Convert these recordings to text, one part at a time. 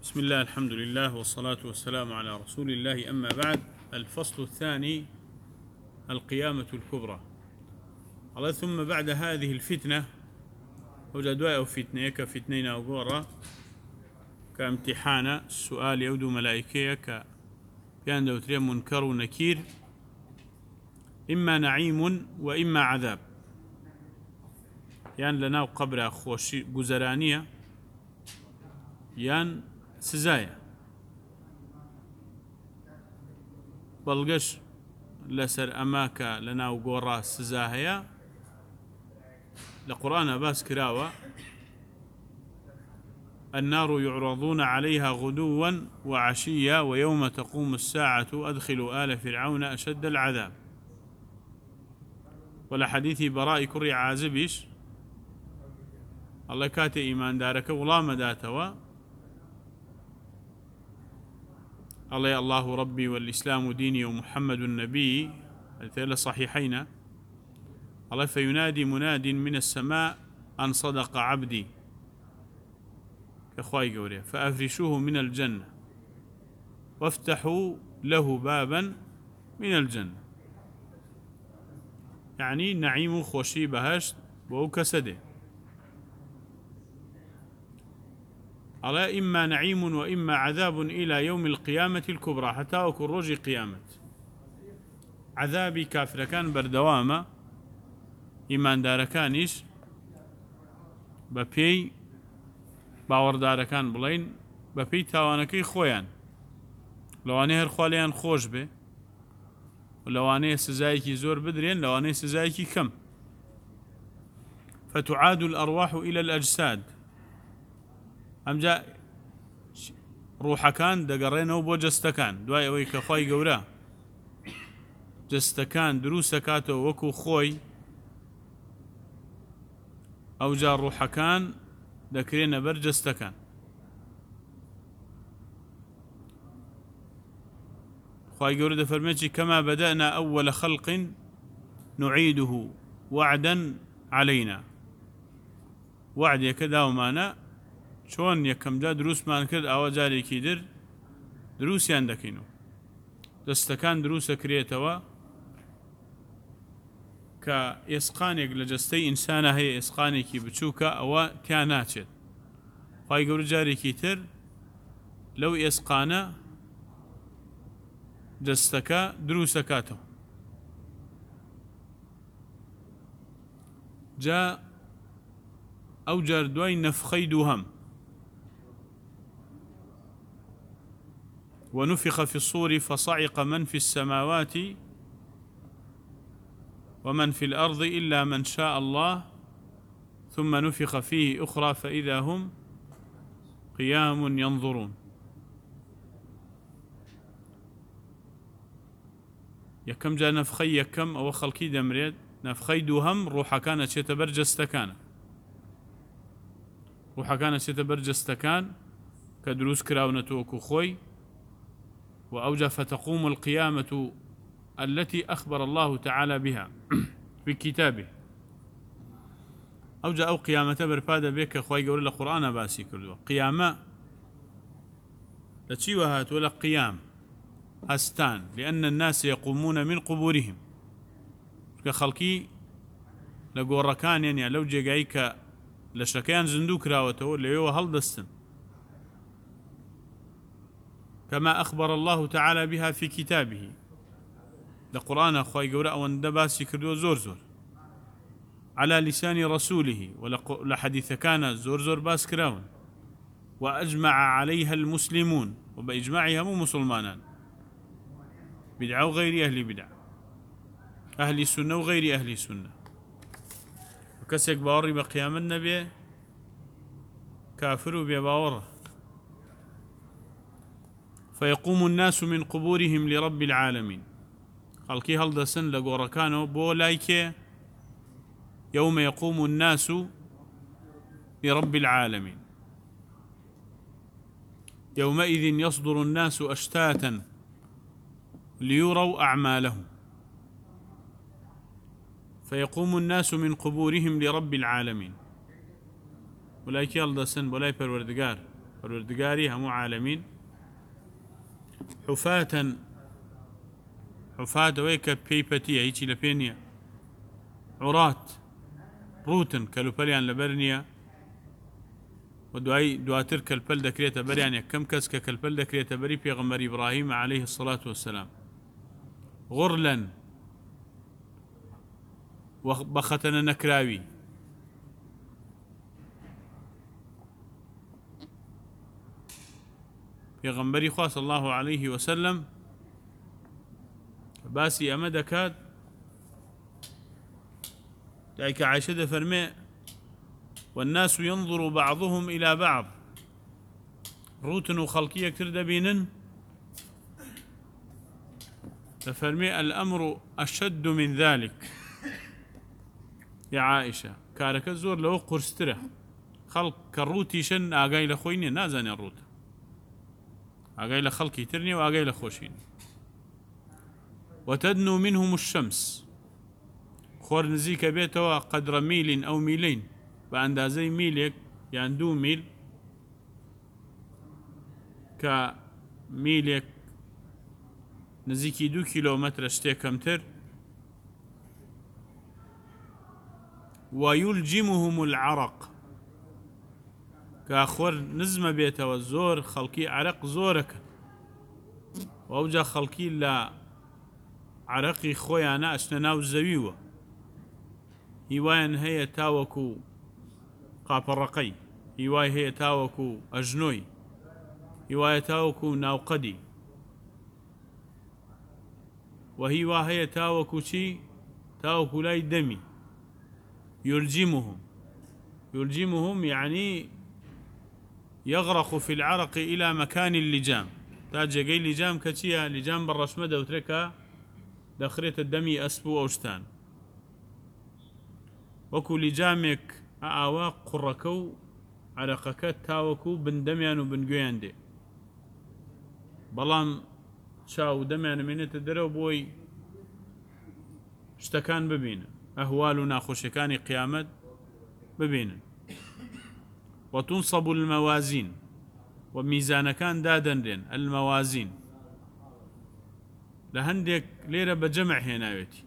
بسم الله، الحمد لله، والصلاة والسلام على رسول الله. أما بعد، الفصل الثاني: القيامة الكبرى. الله ثم بعد هذه الفتنة وجدوا أو فتنة كفتنين أو غورة كامتحان السؤال يودو ملائكية كان دوترين منكر ونكير، إما نعيم وإما عذاب، يان لنا قبر خوشي جزرانية يان سزايا بلغش لسر أماكا لنا وقورا سزاهيا لقرآن باس كراوة: النار يعرضون عليها غدوا وعشيا ويوم تقوم الساعة أدخلوا آل فرعون أشد العذاب. ولا حديث براء كري عازبش الله كاتي إيمان دارك ولا مداتوا الله ربي والإسلام ديني ومحمد النبي الثلاث صحيحين. الله فينادي مناد من السماء أن صدق عبدي كخواي قوري فأفرشوه من الجنة وافتحوا له بابا من الجنة، يعني نعيم خوشي بهشت وكسده. على إما نعيم وإما عذاب إلى يوم القيامة الكبرى، حتى أكون رجي قيامة عذابي كافر كان بردوامة إيمان داركانيش ببي باوەڕدارەکان بڵین بەپێی تاوانەکەی خۆیان، لەوانەیە هەر خوالیان خۆش بێ، لەوانەیە سزایەکی زۆر بدرێن، لەوانەیە سزایەکی کەم. فتعاد الأرواح إلى الأجساد، ئەمجا ڕوحەکان دەگەڕێنەوە بۆ جەستەکان دوای ئەوەی کە خوای گەورە جەستەکان دروست دەکاتەوە وەکو خۆی، ئەوجا ڕوحەکان دەکرێنە بەر جەستەکان. خوای گەورە دەفەرمێتی: كما بدأنا أول خلق نعيده وعدا علينا. وعدێکە داومانە چۆن یەکەمجا دروستمان کرد ئەوە جارێکی در دروستیان دەکەینەوە. جەستەکان دروست دەکرێتەوە کە ئێسقانێک لە جەستەی ئینسانە هەیە، ئێسقانێکی بچووکە ئەوە تیا ناچێت. خوای گەورە جارێکی تر لەو ئێسقانە جەستەکە دروست دەکاتەوە. جا ئەو جار دوای نەفخەی دووهەم ونفخ في الصور فصعق من في السماوات ومن في الأرض إلا من شاء الله ثم نفخ فيه أخرى فإذا هم قيام ينظرون. يكم جا نفخي يكم أو خلقي دمريد نفخي دوهم روحا كانت يتبرجستكان، روحا كانت يتبرجستكان كدروس كراونتوك خوي. وأوجا فتقوم القيامة التي أخبر الله تعالى بها في كتابه. أوجا أو قيامة برفادة بك خوي قول القرآن باسي كله قيامة لتشيوهات ولا قيام هستان، لأن الناس يقومون من قبورهم كخلقي لقوركان، يعني لو جايك لشكيان زندوك راوته اللي هو هل دستن، كما أخبر الله تعالى بها في كتابه. لقرآن خوي قولا وان دباسي كردو زور زور على لسان رسوله، ولحديث كان زور زور باس كراون، وأجمع عليها المسلمون، وبإجماعها مو مسلمانا، بدعة وغير أهل بدع، أهل السنة وغير أهل السنة. وكسك باوري بقيام النبي كافر بباوره. فيقوم الناس من قبورهم لرب العالمين. خلقي هلدسن لقوركانو بو لايكي يوم يقوم الناس لرب العالمين يومئذ يصدر الناس أشتاتا ليروا أعمالهم. فيقوم الناس من قبورهم لرب العالمين. ولايكي هلدسن بولاي پروردگار پروردگاری هەموو عالەمین حفاتن حفات ئەوەی کە پێی پەتیە هیچی لە پێ نییە عورات ڕوتن کەلوپەلیان لەبەر نییە و دواتر کەلپەل دەکرێتە بەریان یەکەم کەس کە کەلپەل دەکرێتە بەری پێغەمبەر ئیبراهیم عەلەیهی السەڵات وەسەلام غورلەن بە خەتەنە نەکراوی پێغەمبەری خوا صلی الله عەلەیه وسەلەم باسی ئەمە دەکات دایکە عایشە دەفەرمێ والناس ينظر بعضهم إلى بعض ڕوتن و خەڵکی یەکتر دەبینن دەفەرمێ الأمر أشد من ذلك يا عائشة کارەکە زۆر لەوە قورسترە خەڵک کە ڕوتیشن ئاگای لە خۆی نییە نازانێ ڕوتە ئاگای لە خەڵکی تر نییە و ئاگای لە خۆشین وتدنو منهم الشمس خۆر نزیکە بێتەوە قەدرە میلین ئەو میلین بە ئەندازەی میلێک یان 2 میل کە میلێک نزیکی 2 کیلۆمەترە شتێک کەمتر ويلجمهم العرق کە خۆر نزمە بێتەوە زۆر خەڵکی عەرق زۆرەکە و ئەوجا خەڵکی لە عەرەقی خۆیانە ئەچنە ناو زەویوە هیوایان هەیە تاوەکو قاپەڕەقەی هیوای هەیە تاوەکو ئەژنۆی هیوایە تاوەکو ناوقەدی و هیوا هەیە تاوەکو چی تاوەکو لای دەمی يلجمهم يعني يغرق في العرق إلى مكان اللجام تاجي لجام كتيا لجام بالرشمة دوتركا دخريت الدمي أسبو أوشتان وكو لجامك أعوا قركو عرقك تاوكو بن دميان وبن جويان دي بلام شاو دميان من تدرو بوي اشتكان ببين أهوالنا خوشكان قيامت ببين وتنصب الموازين وميزان كان دادن الموازين لهندك ليرة بجمع هناوتي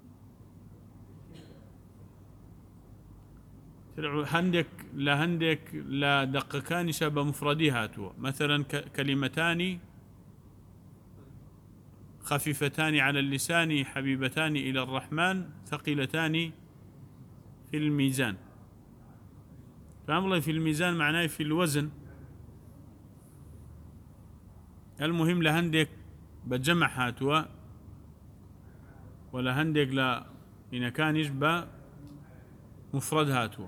هندك لهندك لا دقكان شاب مفردي هاتوا مثلا كلمتان خفيفتان على اللسان حبيبتان إلى الرحمن ثقيلتان في الميزان فهم الله في الميزان معناه في الوزن المهم لهندك بجمع هاتوا ولا هندك لا إن كان يشبه مفرد هاتوا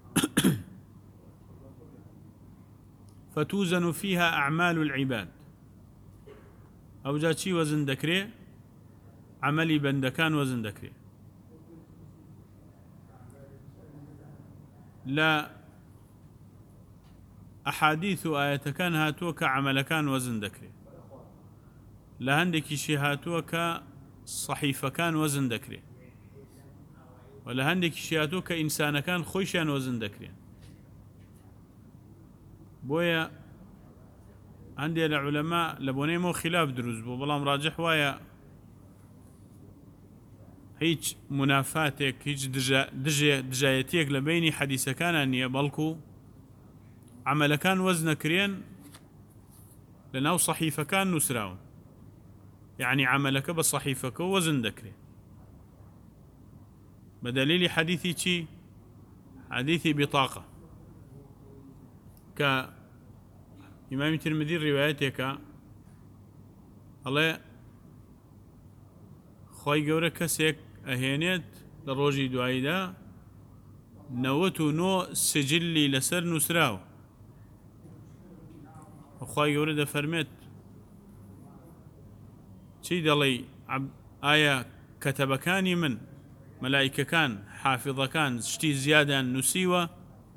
فتوزن فيها أعمال العباد أو جات شي وزن دكري عملي بندكان وزن دكري لا أحاديث آية كان هاتوك عمل كان وزن دكري لا عندك شي هاتوك صحيفة كان وزن دكري ولا عندك شي هاتوك إنسان كان خوشان وزن دكري بويا عندي العلماء لبوني مو خلاف دروز بو بلام راجح وايا هيج منافاتك هيج دجايتيك لبيني حديث كان أني بلكو عمل كان وزن كرين لناو صحيفة كان نسراون يعني عملك بصحيفك وزن دكري بدليل حديثي شي حديثي بطاقة إمام الترمذي روايتك الله خوي جورا كسيك أهينيت لروجي دعايدا نوتو نو سجلي لسر نسراو خوي جورا دا فرميت شي دالي آية كتبكاني من ملائكة كان حافظة كان شتي زيادة نسيوة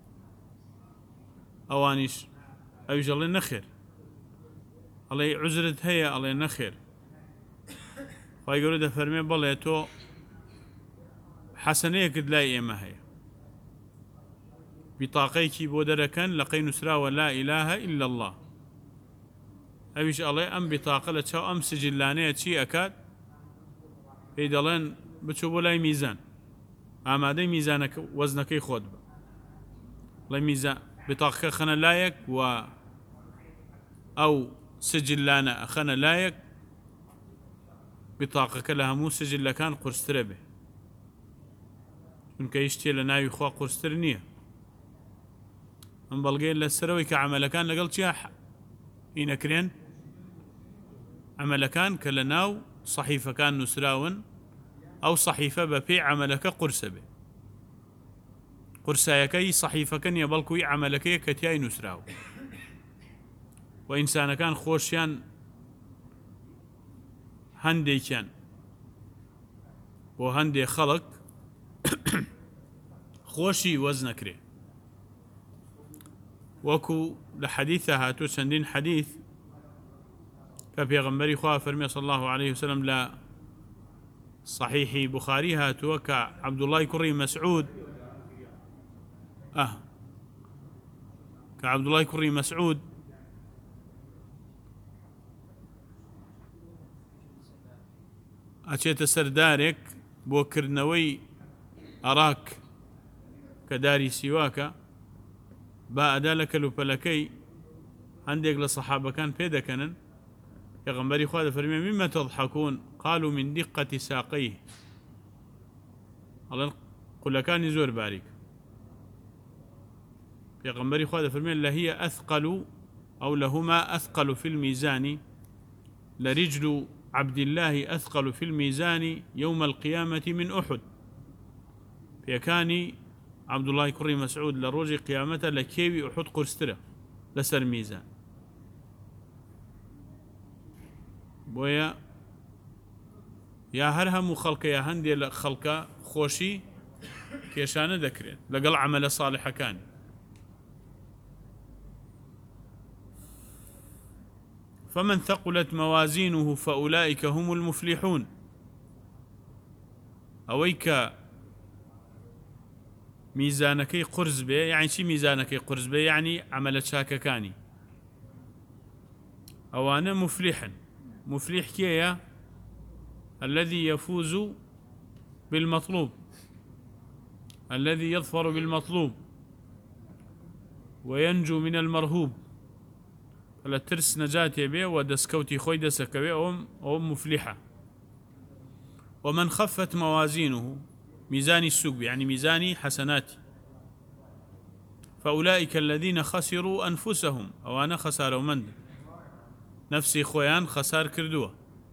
أوانيش أيش الله نخير الله عزرت هيا الله نخير فيقول ده فرمي بالله تو حسنية قد لا إيما هي بطاقيكي بودركن لقي نسرا ولا إله إلا الله أبيش الله أم بطاقة لتشاو أم سجلانية شي أكاد في دلين بتشوفوا لاي ميزان ئامادەی میزانەکە وەزنەکەی خۆت بە لە میزان بتاقەکە خەنە لایەک و ئەو سجلانە ئەخەنە لایەک بتاقەکە لە هەموو سجلەکان قورسترە بێ چونکە هیچ شتێ لە ناوی خوا قورستر نییە ئەم بەڵگەی لەسەرەوەی کە عەمەلەکان لەگەڵ چیا ئینەکرێن عەمەلەکان کە لە ناو سەحیفەکان نووسراون ئەو سەحیفە بە پێی عەمەلەکە قورسە بێ قورسایەکەی سەحیفەکە نیە بەڵکوی عەمەلەکەیە کە تیای نووسراوە و ئینسانەکان خۆشیان هەندێکیان بۆ هەندێک خەڵک خۆشی وەز نەکرێ وەکو لە حەدیثە هاتووە چەندین حەدیث کە پێغەمبەری خوا فەرمێ صلی الله عليه وسلم لە صحيح بخاري هاتوا كعبد الله كري مسعود كعبد الله كري مسعود أشيت سردارك بوكرنوي أراك كداري سواك با أدالك لبلكي عندك لصحابة كان بيدا كانن پیغمبری خدا فرمی مما تضحكون قالوا من دقة ساقيه الله قل كان زور بارك پیغمبری خدا فرمی لهي أثقل أو لهما أثقل في الميزان لرجل عبد الله أثقل في الميزان يوم القيامة من أحد فيكاني عبد الله كري مسعود لروج قيامته لكيوي أحد قرستره لسر ميزان بۆیە یا هەر هەموو خەڵکە یا هەندێک لە خەڵکە خۆشی کێشانە دەکرێت لەگەڵ عەمەلە ساڵحەکانی فمن ثقلت موازينه فأولئك هم المفلحون ئەوەی کە میزانەکەی قورس بێ یعنی چی میزانەکەی قورس بێ یعنی عەمەلە چاکەکانی ئەوانە مفلحن مفلح كيا الذي يفوز بالمطلوب الذي يظفر بالمطلوب وينجو من المرهوب فلا ترس نجاتي به ودسكوتي خوي دسكوي أو مفلحة ومن خفت موازينه ميزان السوق يعني ميزان حسناتي فأولئك الذين خسروا أنفسهم أو أنا خسارة من نفسي خويان خسار كردوه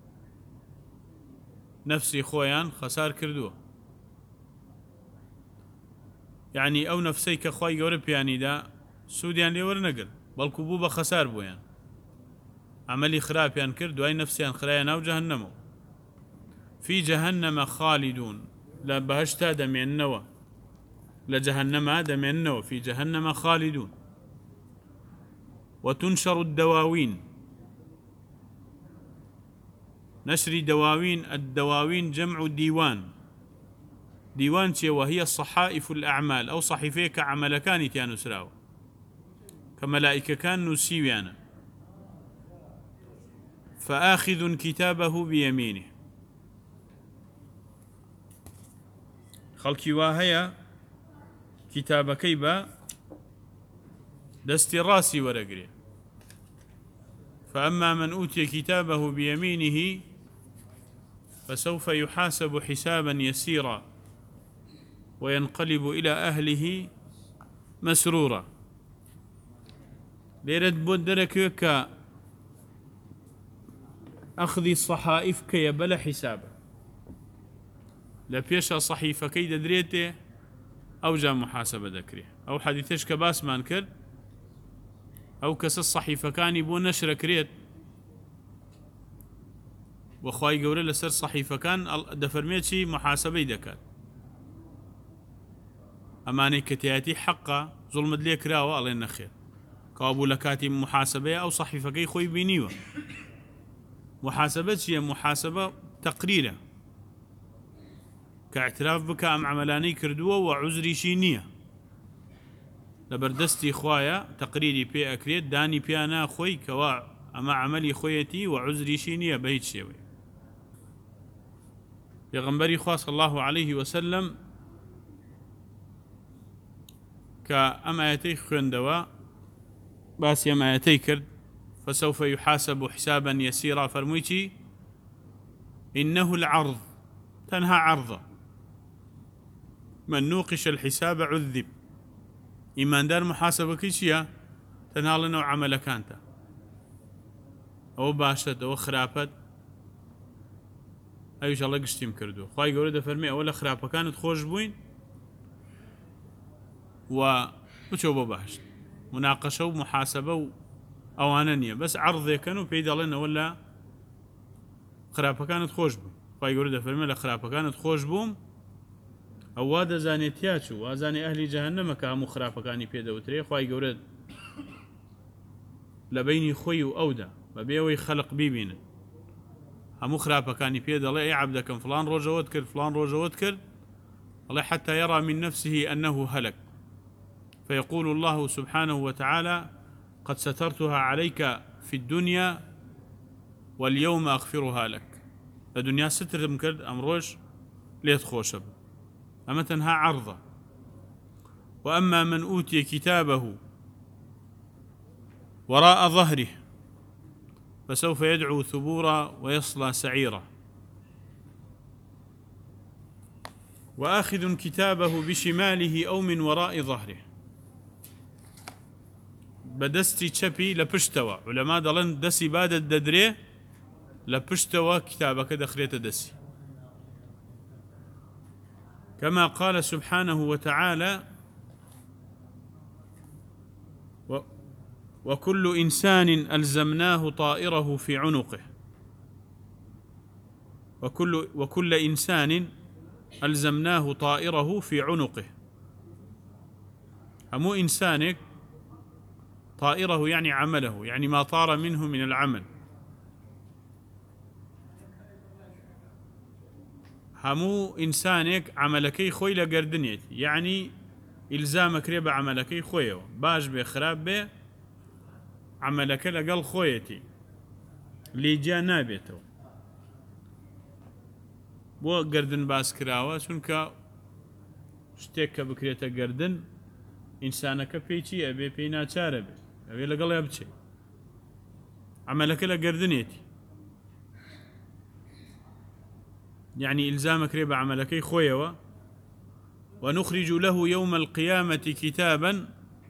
نفسي خويان خسار كردوه يعني أو نفسي كخوي يورب يعني دا سوديان ليور نقل بل كبوبة خسار بويان عملي خراب يعني كردو أي نفسي خرايا أو جهنم في جهنم خالدون لا بهشتا دم النوى لجهنم دم النوى في جهنم خالدون وتنشر الدواوين نشر دواوين الدواوين جمع ديوان ديوان وهي صحائف الأعمال أو صحيفة كعمل كان تيانو سراو كملائكة كان نسيويانا فآخذ كتابه بيمينه خلقي واهيا كتاب كيبا دستي راسي ورقري فأما من أوتي كتابه بيمينه فسوف يحاسب حسابا يسيرا وينقلب إلى أهله مسرورا ليرد بودرك أخذ الصحائف كي بلا حسابا لبيشا صحيفة كي دريته أو جا محاسبة ذكري أو حديثش كباس ما انكر أو كس الصحيفة كان يبون نشر كريت وخواي قولي لسر صحيفة كان دفرميتشي محاسبة دكات أماني كتياتي حقا ظلم دلي كراوة الله ينخير كابو لكاتي محاسبة أو صحيفة كي خوي بينيوة محاسبة هي محاسبة تقريرة كاعتراف بك أم عملاني كردوة وعذري شينية لبردستي خوايا تقريري بي أكريت داني بيانا خوي كوا أما عملي خويتي وعذري شيني بهيت شوي. پیغمبری خوا صلى الله عليه وسلم كأم آياتي خوندوا باس يم آياتي كرد فسوف يحاسب حسابا يسيرا فرمويتي إنه العرض تنهى عرضه من نوقش الحساب عذب إيمان دار محاسبة كيشيا تنهى لنا عمل كانتا أو باشت أو خرابت أيش الله قشتيم كردو خواهي قولي فرمي أولا خرابة كانت خوش بوين وشو بباشت مناقشة ومحاسبة أوانانية بس عرض كانوا بيد لنا ولا خرابة كانت خوش بوين خواهي قولي فرمي لخرابة كانت خوش بوم أو وادا زاني تياتشو وازاني أهلي جهنم كامو خرابة كاني بيدا وتري خواهي قولي لبيني خوي وأودا ببيوي خلق بيبين همو خرابة كاني بيدا الله عبدكم فلان روجوت كر فلان روجوت كر الله حتى يرى من نفسه أنه هلك فيقول الله سبحانه وتعالى قد سترتها عليك في الدنيا واليوم أغفرها لك الدنيا ستر مكرد أمروش ليت خوشب أما تنهى عرضه وأما من أوتي كتابه وراء ظهره فسوف يدعو ثبورا ويصلى سعيرا وآخذ كتابه بشماله أو من وراء ظهره بدستي تشبي لبشتوا علماء دلن دسي بعد الددري لبشتوا كتابك دخليت دسي كما قال سبحانه وتعالى وكل إنسان ألزمناه طائره في عنقه وكل إنسان ألزمناه طائره في عنقه همو إنسانك طائره يعني عمله يعني ما طار منه من العمل همو إنسانك عملكي خوي لقردنيت يعني إلزامك ريب عملكي خويه باش بخراب به عملك لقل خويتي اللي جا نابيته بو قردن باس كراوة چونك شتيك بكريتا قردن إنسانك بيشي أبي بينا چاربي أبي لقل يبچي عملك لقردنيتي يعني إلزامك ريب عملكي خويوا ونخرج له يوم القيامة كتابا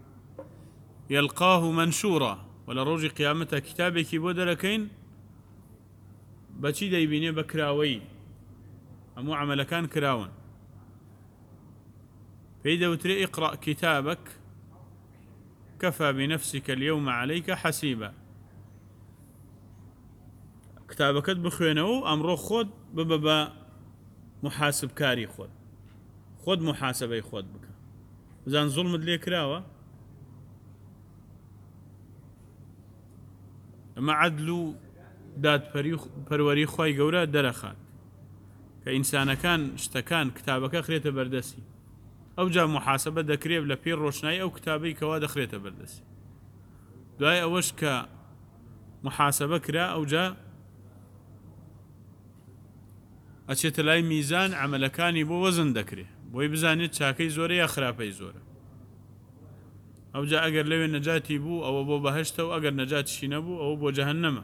يلقاه منشورا ولا روج قيامته كتابك بودلكين بچي ديبيني بكراوي أمو عملكان كراون فإذا وتري اقرأ كتابك كفى بنفسك اليوم عليك حسيبا كتابك بخوينه أمرو خود ببابا محاسب كاري خود محاسبة خود بك زان ظلم دلي كراوة اما عدلو داد پروری خوای گورا درخات كإنسان كان اشتكان كتابك خريته بردسي أو جاء محاسبة دكريب لبير روشناي أو كتابي كواد خريته بردسي دواي أوش كمحاسبة كرا أو جاء أشيت لاي ميزان عملكاني بو وزن دكري بوي بزانيت شاكي زوري يا خرابي زوري أو جاء أجر لوي نجاتي بو أو بو بهشته أو أجر نجاتي شينبو أو بو جهنم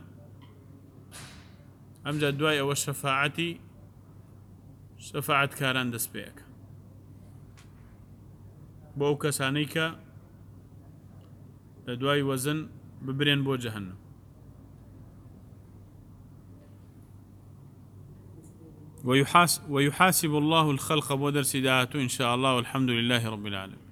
أم جاء دواي أو الشفاعتي شفاعة كاران دس بيك بو كسانيكا لدواي وزن ببرين بو جهنم ويحاسب الله الخلق بودر سداته إن شاء الله والحمد لله رب العالمين.